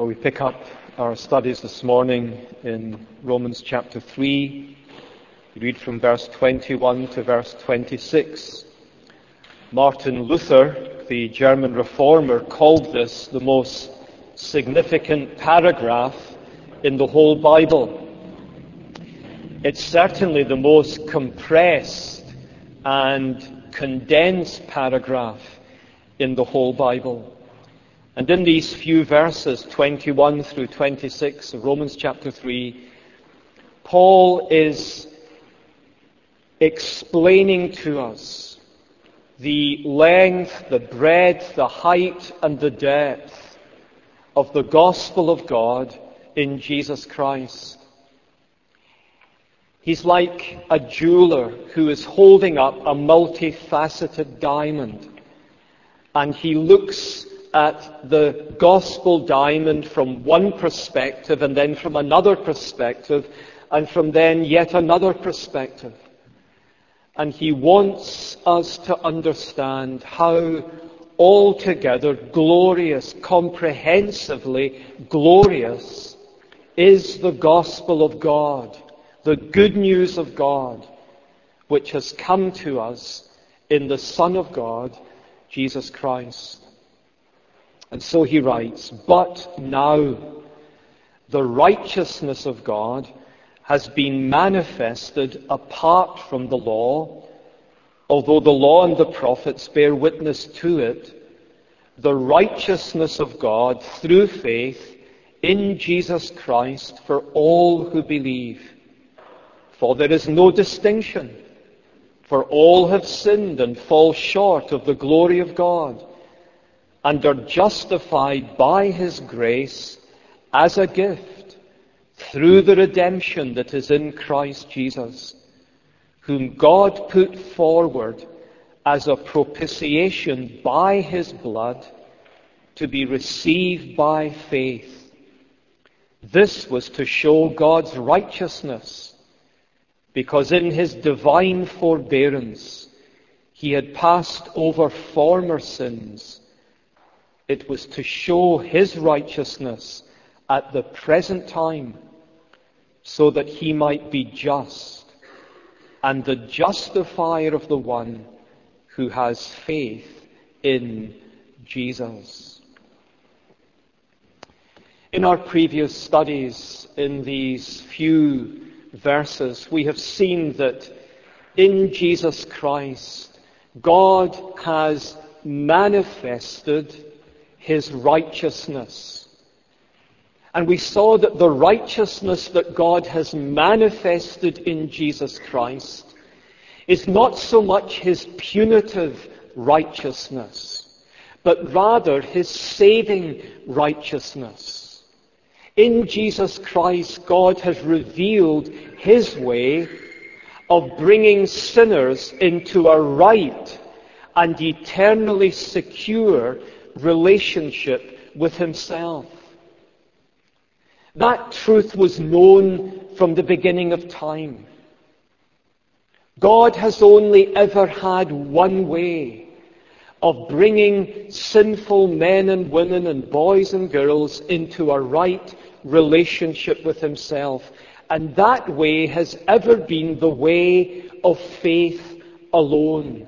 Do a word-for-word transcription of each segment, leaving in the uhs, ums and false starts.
Well, we pick up our studies this morning in Romans chapter three. We read from verse twenty-one to verse twenty-six. Martin Luther, the German reformer, called this the most significant paragraph in the whole Bible. It's certainly the most compressed and condensed paragraph in the whole Bible. And in these few verses, twenty-one through twenty-six of Romans chapter three, Paul is explaining to us the length, the breadth, the height, and the depth of the gospel of God in Jesus Christ. He's like a jeweler who is holding up a multifaceted diamond, and he looks at the gospel diamond from one perspective, and then from another perspective, and from then yet another perspective. And he wants us to understand how altogether glorious, comprehensively glorious is the gospel of God, the good news of God, which has come to us in the Son of God, Jesus Christ. And so he writes, "But now the righteousness of God has been manifested apart from the law, although the law and the prophets bear witness to it, the righteousness of God through faith in Jesus Christ for all who believe. For there is no distinction, for all have sinned and fall short of the glory of God, and are justified by His grace as a gift through the redemption that is in Christ Jesus, whom God put forward as a propitiation by His blood to be received by faith. This was to show God's righteousness, because in His divine forbearance He had passed over former sins. It was to show His righteousness at the present time, so that He might be just and the justifier of the one who has faith in Jesus." In our previous studies in these few verses, we have seen that in Jesus Christ, God has manifested His righteousness. And we saw that the righteousness that God has manifested in Jesus Christ is not so much His punitive righteousness, but rather His saving righteousness. In Jesus Christ, God has revealed His way of bringing sinners into a right and eternally secure relationship with Himself. That truth was known from the beginning of time. God has only ever had one way of bringing sinful men and women and boys and girls into a right relationship with Himself. And that way has ever been the way of faith alone.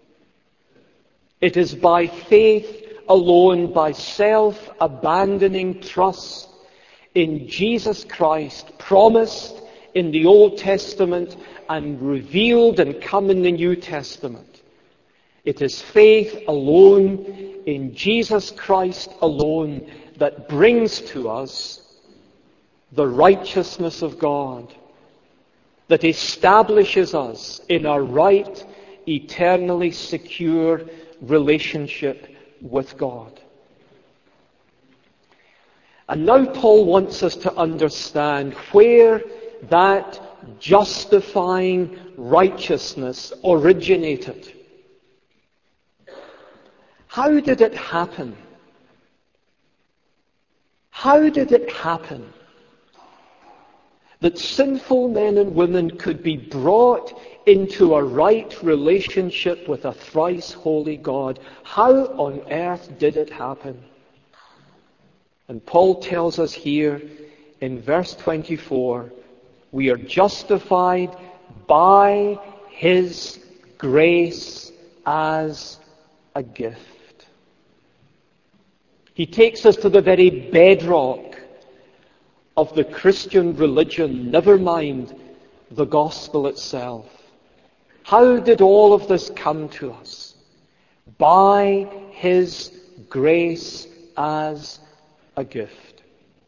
It is by faith alone, by self-abandoning trust in Jesus Christ, promised in the Old Testament and revealed and come in the New Testament. It is faith alone in Jesus Christ alone that brings to us the righteousness of God, that establishes us in a right, eternally secure relationship with God. And now Paul wants us to understand where that justifying righteousness originated. How did it happen? How did it happen that sinful men and women could be brought into a right relationship with a thrice holy God? How on earth did it happen? And Paul tells us here in verse twenty-four, we are justified by his grace as a gift. He takes us to the very bedrock of the Christian religion, never mind the gospel itself. How did all of this come to us? By his grace as a gift.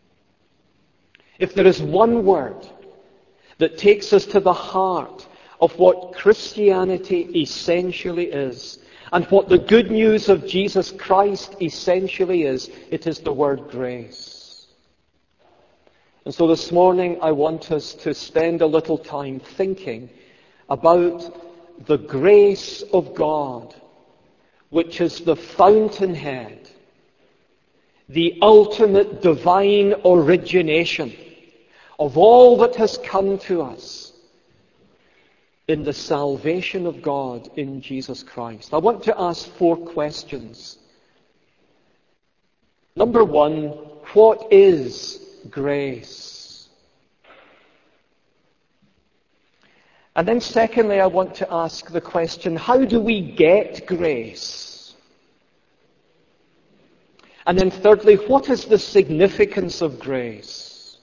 If there is one word that takes us to the heart of what Christianity essentially is, and what the good news of Jesus Christ essentially is, it is the word grace. And so this morning I want us to spend a little time thinking about the grace of God, which is the fountainhead, the ultimate divine origination of all that has come to us in the salvation of God in Jesus Christ. I want to ask four questions. Number one, what is grace? And then secondly, I want to ask the question, how do we get grace? And then thirdly, what is the significance of grace?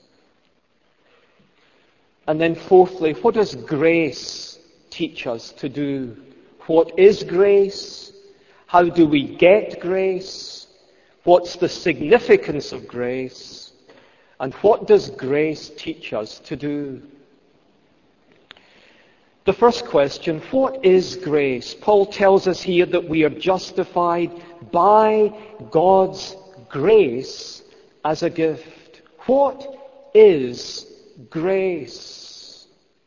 And then fourthly, what does grace teach us to do? What is grace? How do we get grace? What's the significance of grace? And what does grace teach us to do? The first question, what is grace? Paul tells us here that we are justified by God's grace as a gift. What is grace?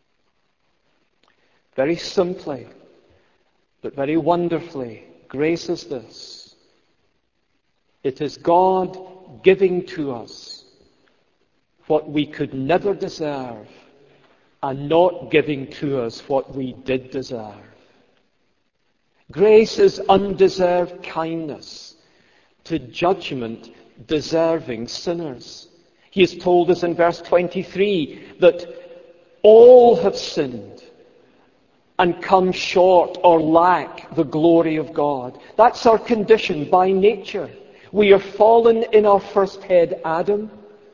Very simply, but very wonderfully, grace is this. It is God giving to us what we could never deserve, and not giving to us what we did deserve. Grace is undeserved kindness to judgment deserving sinners. He has told us in verse twenty-three that all have sinned and come short or lack the glory of God. That's our condition by nature. We are fallen in our first head, Adam.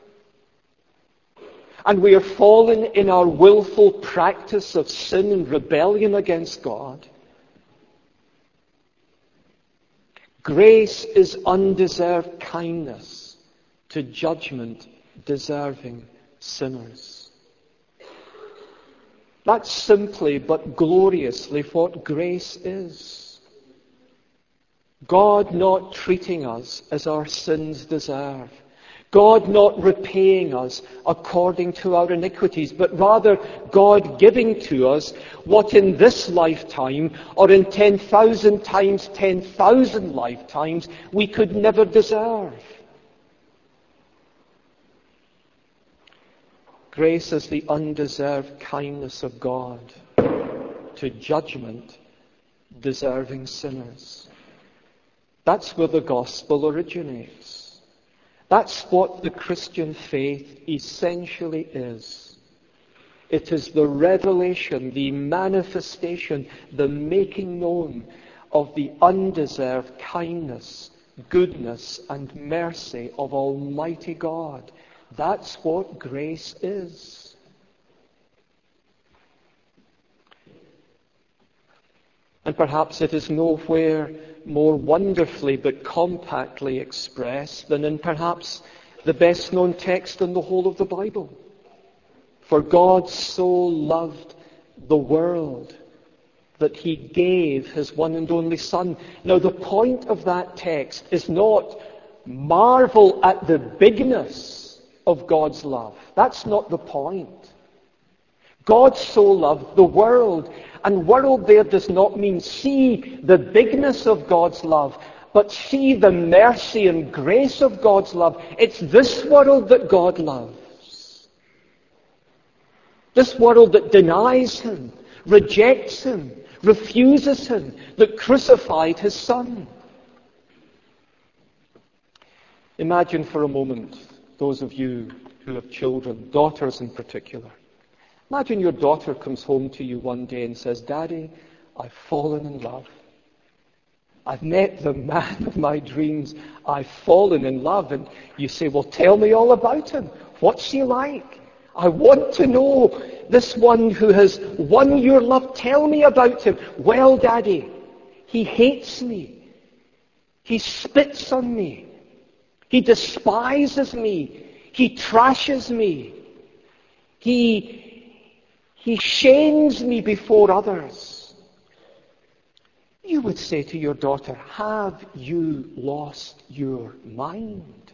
And we are fallen in our willful practice of sin and rebellion against God. Grace is undeserved kindness to judgment deserving sinners. That's simply but gloriously what grace is. God not treating us as our sins deserve. God not repaying us according to our iniquities, but rather God giving to us what in this lifetime, or in ten thousand times ten thousand lifetimes, we could never deserve. Grace is the undeserved kindness of God to judgment deserving sinners. That's where the gospel originates. That's what the Christian faith essentially is. It is the revelation, the manifestation, the making known of the undeserved kindness, goodness, and mercy of Almighty God. That's what grace is. And perhaps it is nowhere more wonderfully but compactly expressed than in perhaps the best known text in the whole of the Bible. For God so loved the world that he gave his one and only Son. Now the point of that text is not marvel at the bigness of God's love. That's not the point. God so loved the world. And world there does not mean see the bigness of God's love, but see the mercy and grace of God's love. It's this world that God loves. This world that denies him, rejects him, refuses him, that crucified his Son. Imagine for a moment, those of you who have children, daughters in particular. Imagine your daughter comes home to you one day and says, "Daddy, I've fallen in love. I've met the man of my dreams. I've fallen in love." And you say, "Well, tell me all about him. What's she like? I want to know this one who has won your love. Tell me about him." "Well, Daddy, he hates me. He spits on me. He despises me. He trashes me. He, he shames me before others." You would say to your daughter, "Have you lost your mind?"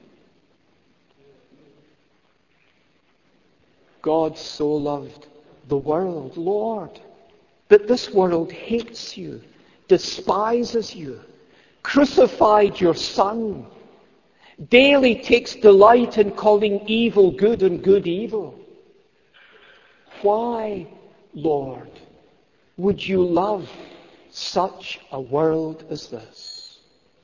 God so loved the world, Lord, that this world hates you, despises you, crucified your Son, daily takes delight in calling evil good and good evil. Why, Lord, would you love such a world as this?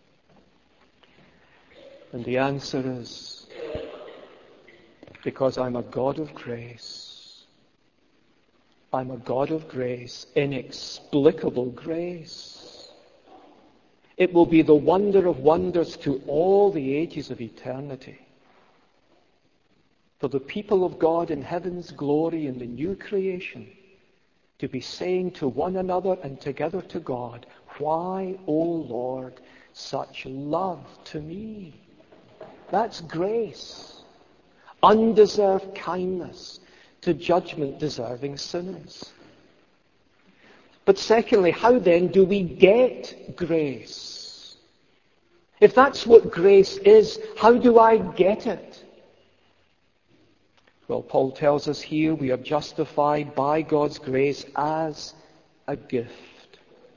And the answer is, because I'm a God of grace. I'm a God of grace, inexplicable grace. It will be the wonder of wonders to all the ages of eternity. For the people of God in heaven's glory in the new creation to be saying to one another and together to God, "Why, O Lord, such love to me?" That's grace. Undeserved kindness to judgment-deserving sinners. But secondly, how then do we get grace? If that's what grace is, how do I get it? Well, Paul tells us here we are justified by God's grace as a gift.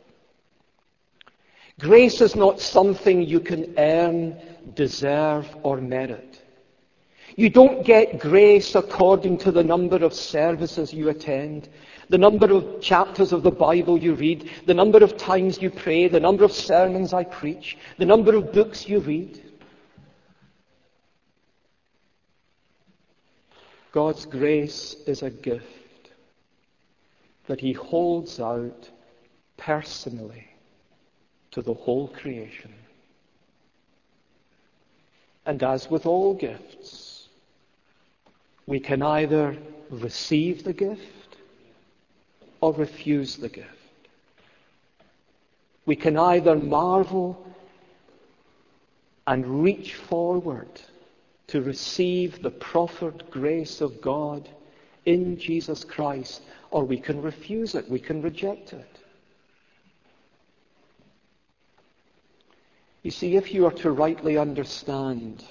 Grace is not something you can earn, deserve, or merit. You don't get grace according to the number of services you attend, the number of chapters of the Bible you read, the number of times you pray, the number of sermons I preach, the number of books you read. God's grace is a gift that He holds out personally to the whole creation. And as with all gifts, we can either receive the gift or refuse the gift. We can either marvel and reach forward to receive the proffered grace of God in Jesus Christ, or we can refuse it, we can reject it. You see, if you are to rightly understand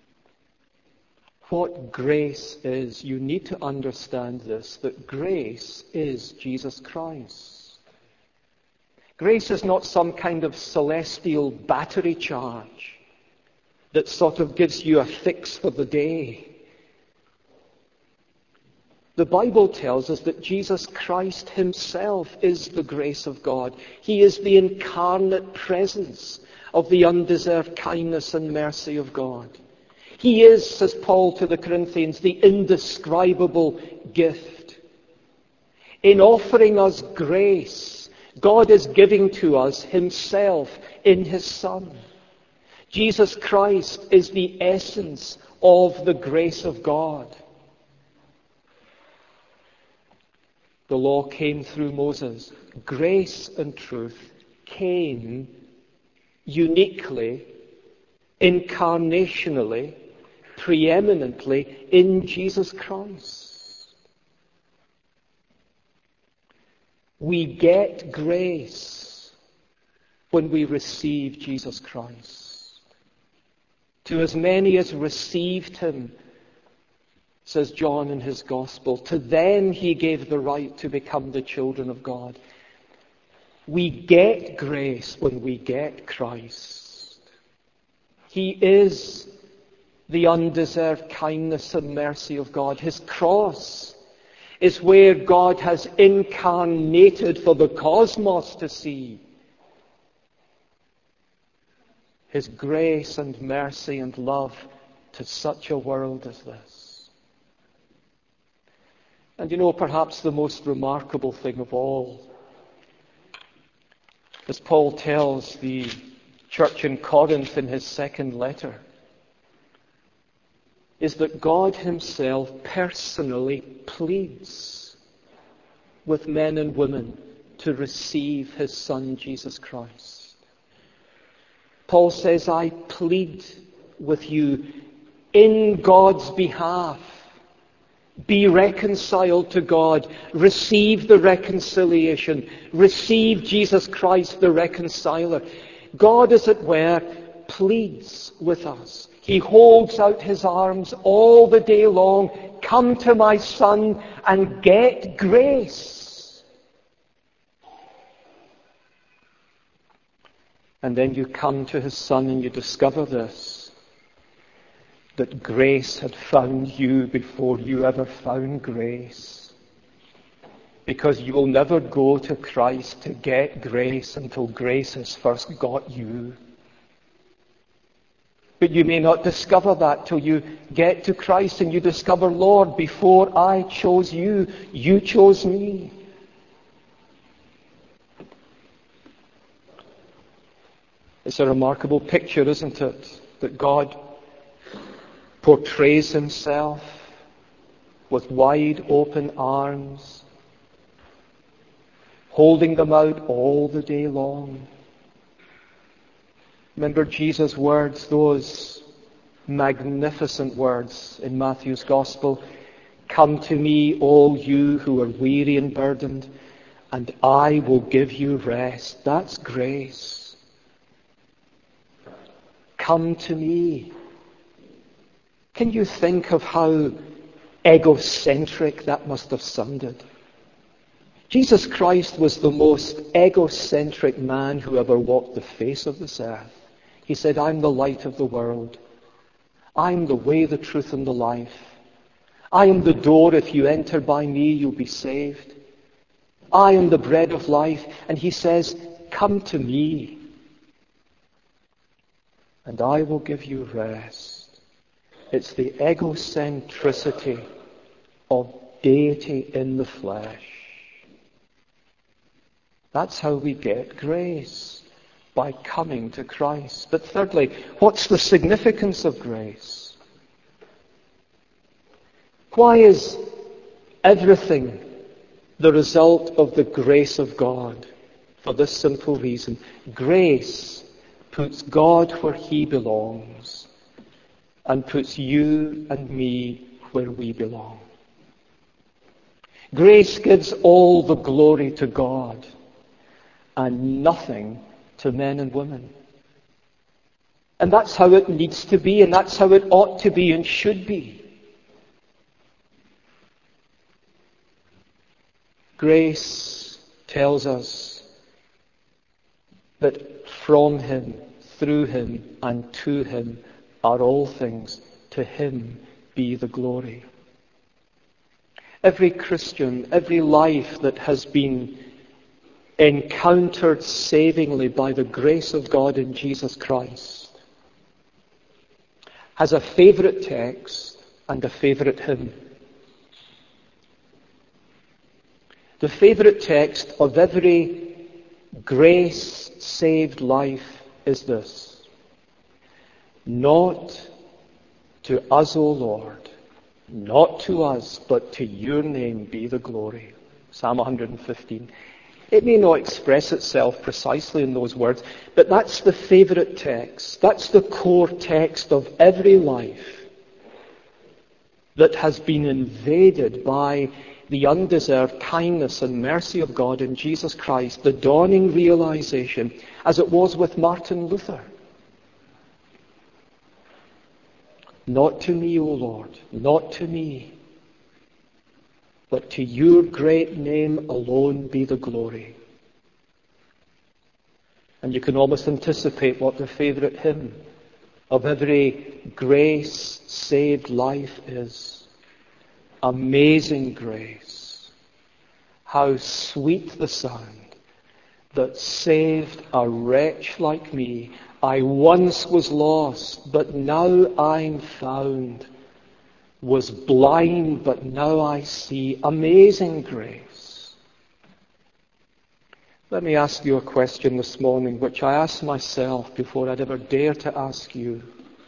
what grace is, you need to understand this, that grace is Jesus Christ. Grace is not some kind of celestial battery charge that sort of gives you a fix for the day. The Bible tells us that Jesus Christ Himself is the grace of God. He is the incarnate presence of the undeserved kindness and mercy of God. He is, says Paul to the Corinthians, the indescribable gift. In offering us grace, God is giving to us Himself in His Son. Jesus Christ is the essence of the grace of God. The law came through Moses. Grace and truth came uniquely, incarnationally, preeminently in Jesus Christ. We get grace when we receive Jesus Christ. To as many as received Him, says John in his Gospel, to them He gave the right to become the children of God. We get grace when we get Christ. He is the undeserved kindness and mercy of God. His cross is where God has incarnated for the cosmos to see His grace and mercy and love to such a world as this. And you know, perhaps the most remarkable thing of all, as Paul tells the church in Corinth in his second letter, is that God himself personally pleads with men and women to receive his Son, Jesus Christ. Paul says, I plead with you in God's behalf. Be reconciled to God. Receive the reconciliation. Receive Jesus Christ, the reconciler. God, as it were, pleads with us. He holds out his arms all the day long. Come to my Son and get grace. And then you come to his Son and you discover this, that grace had found you before you ever found grace. Because you will never go to Christ to get grace until grace has first got you. But you may not discover that till you get to Christ and you discover, Lord, before I chose you, you chose me. It's a remarkable picture, isn't it? That God portrays himself with wide open arms, holding them out all the day long. Remember Jesus' words, those magnificent words in Matthew's Gospel. Come to me, all you who are weary and burdened, and I will give you rest. That's grace. Come to me. Can you think of how egocentric that must have sounded? Jesus Christ was the most egocentric man who ever walked the face of this earth. He said, I'm the light of the world. I'm the way, the truth, and the life. I am the door. If you enter by me, you'll be saved. I am the bread of life. And he says, come to me, and I will give you rest. It's the egocentricity of deity in the flesh. That's how we get grace, by coming to Christ. But thirdly, what's the significance of grace? Why is everything the result of the grace of God? For this simple reason. Grace puts God where he belongs and puts you and me where we belong. Grace gives all the glory to God and nothing to men and women. And that's how it needs to be, and that's how it ought to be and should be. Grace tells us that from him, through him, and to him are all things. To him be the glory. Every Christian, every life that has been encountered savingly by the grace of God in Jesus Christ has a favourite text and a favourite hymn. The favourite text of every grace-saved life is this: not to us, O Lord, not to us, but to your name be the glory. Psalm one hundred fifteen. It may not express itself precisely in those words, but that's the favourite text. That's the core text of every life that has been invaded by the undeserved kindness and mercy of God in Jesus Christ, the dawning realization, as it was with Martin Luther. Not to me, O Lord, not to me, but to your great name alone be the glory. And you can almost anticipate what the favourite hymn of every grace-saved life is. Amazing grace. How sweet the sound that saved a wretch like me. I once was lost, but now I'm found. Was blind, but now I see. Amazing grace. Let me ask you a question this morning, which I asked myself before I'd ever dare to ask you.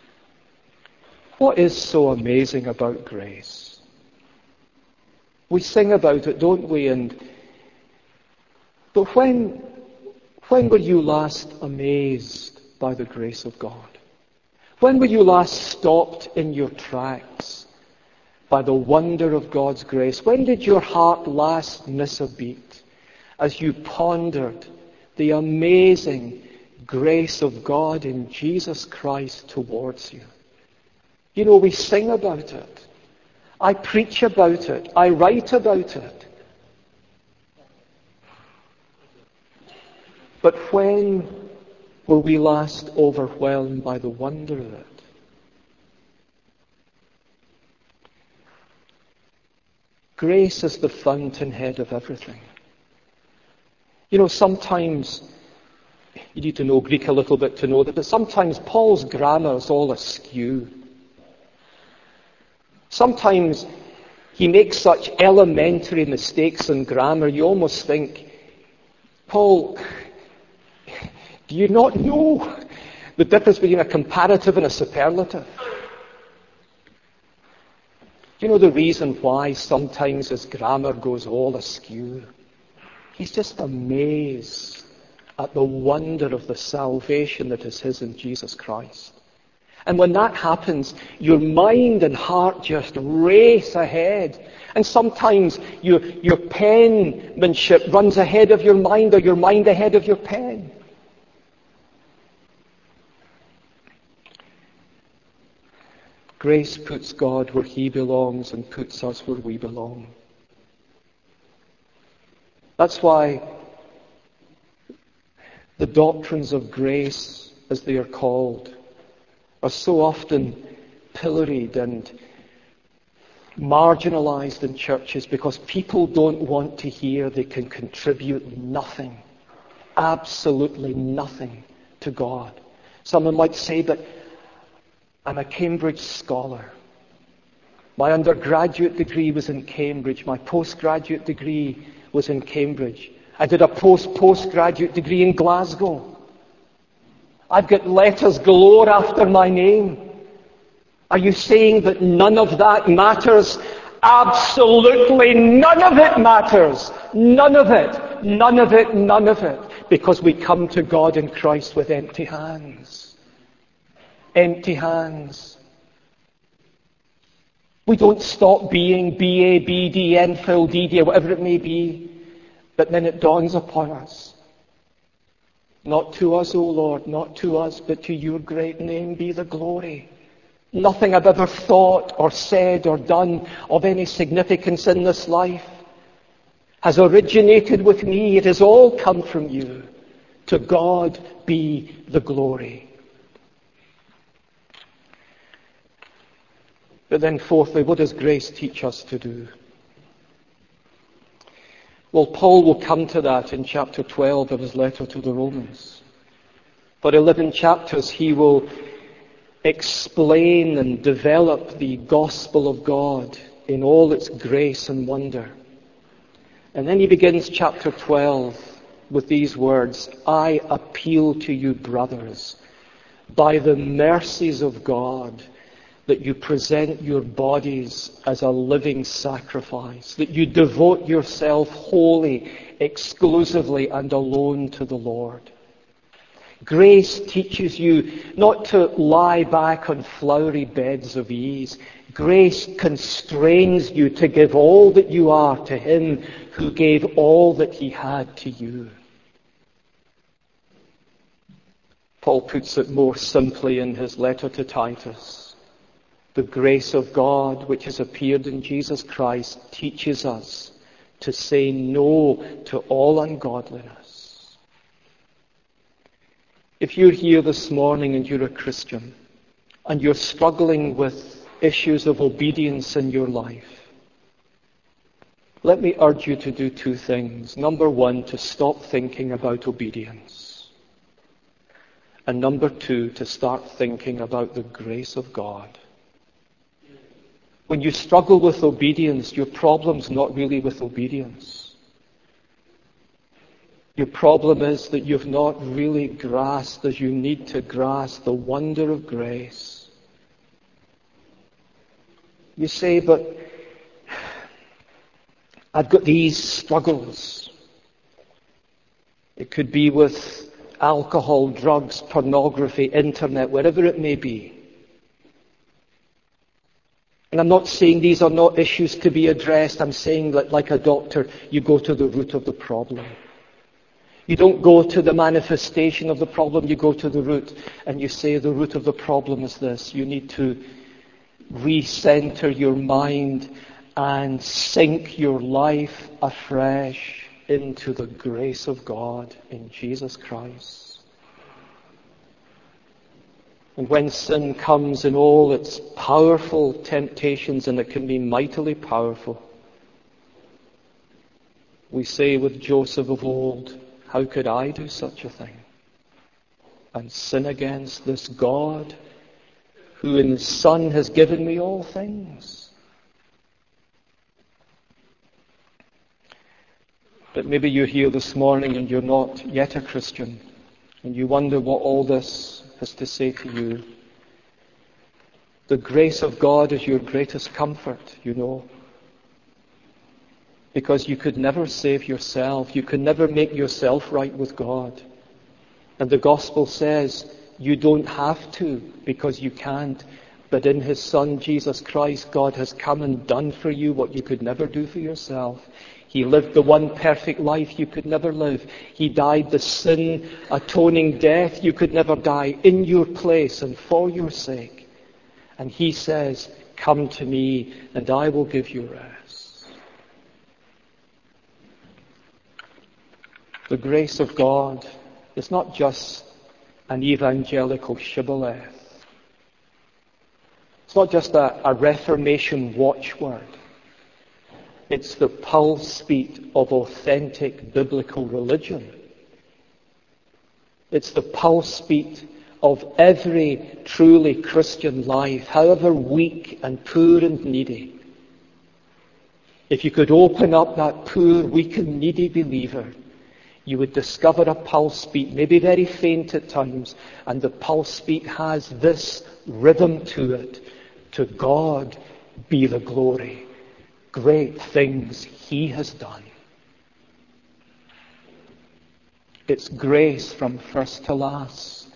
What is so amazing about grace? We sing about it, don't we? And but when when were you last amazed by the grace of God? When were you last stopped in your tracks by the wonder of God's grace? When did your heart last miss a beat as you pondered the amazing grace of God in Jesus Christ towards you? You know, we sing about it. I preach about it. I write about it. But when were we last overwhelmed by the wonder of it? Grace is the fountainhead of everything. You know, sometimes, you need to know Greek a little bit to know that, but sometimes Paul's grammar is all askew. Sometimes he makes such elementary mistakes in grammar, you almost think, Paul, do you not know the difference between a comparative and a superlative? Do you know the reason why sometimes his grammar goes all askew? He's just amazed at the wonder of the salvation that is his in Jesus Christ. And when that happens, your mind and heart just race ahead. And sometimes your, your penmanship runs ahead of your mind, or your mind ahead of your pen. Grace puts God where he belongs and puts us where we belong. That's why the doctrines of grace, as they are called, are so often pilloried and marginalized in churches, because people don't want to hear they can contribute nothing, absolutely nothing to God. Someone might say, but I'm a Cambridge scholar. My undergraduate degree was in Cambridge. My postgraduate degree was in Cambridge. I did a post-postgraduate degree in Glasgow. I've got letters galore after my name. Are you saying that none of that matters? Absolutely none of it matters. None of it. None of it. None of it. Because we come to God in Christ with empty hands. Empty hands. We don't stop being B A, B D, M Phil, D D, whatever it may be. But then it dawns upon us. Not to us, O Lord, not to us, but to your great name be the glory. Nothing I've ever thought or said or done of any significance in this life has originated with me. It has all come from you. To God be the glory. But then fourthly, what does grace teach us to do? Well, Paul will come to that in chapter twelve of his letter to the Romans. For eleven chapters he will explain and develop the gospel of God in all its grace and wonder. And then he begins chapter twelve with these words, I appeal to you, brothers, by the mercies of God, that you present your bodies as a living sacrifice, that you devote yourself wholly, exclusively and alone to the Lord. Grace teaches you not to lie back on flowery beds of ease. Grace constrains you to give all that you are to him who gave all that he had to you. Paul puts it more simply in his letter to Titus. The grace of God which has appeared in Jesus Christ teaches us to say no to all ungodliness. If you're here this morning and you're a Christian and you're struggling with issues of obedience in your life, let me urge you to do two things. Number one, to stop thinking about obedience. And number two, to start thinking about the grace of God. When you struggle with obedience, your problem's not really with obedience. Your problem is that you've not really grasped as you need to grasp the wonder of grace. You say, but I've got these struggles. It could be with alcohol, drugs, pornography, internet, wherever it may be. And I'm not saying these are not issues to be addressed. I'm saying that, like a doctor, you go to the root of the problem. You don't go to the manifestation of the problem, you go to the root. And you say the root of the problem is this. You need to recenter your mind and sink your life afresh into the grace of God in Jesus Christ. And when sin comes in all its powerful temptations, and it can be mightily powerful, we say with Joseph of old, how could I do such a thing and sin against this God who in His Son has given me all things? But maybe you're here this morning and you're not yet a Christian, and you wonder what all this has to say to you. The grace of God is your greatest comfort, you know. Because you could never save yourself. You could never make yourself right with God. And the gospel says you don't have to, because you can't. But in His Son, Jesus Christ, God has come and done for you what you could never do for yourself. He lived the one perfect life you could never live. He died the sin atoning death you could never die in your place and for your sake. And He says, come to me and I will give you rest. The grace of God is not just an evangelical shibboleth. It's not just a, a Reformation watchword. It's the pulse beat of authentic biblical religion. It's the pulse beat of every truly Christian life, however weak and poor and needy. If you could open up that poor, weak and needy believer, you would discover a pulse beat, maybe very faint at times, and the pulse beat has this rhythm to it. To God be the glory. Great things He has done. It's grace from first to last.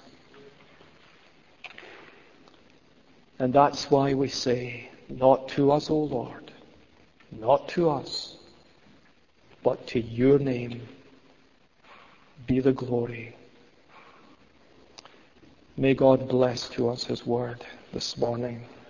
And that's why we say, not to us, O Lord, not to us, but to your name be the glory. May God bless to us His word this morning.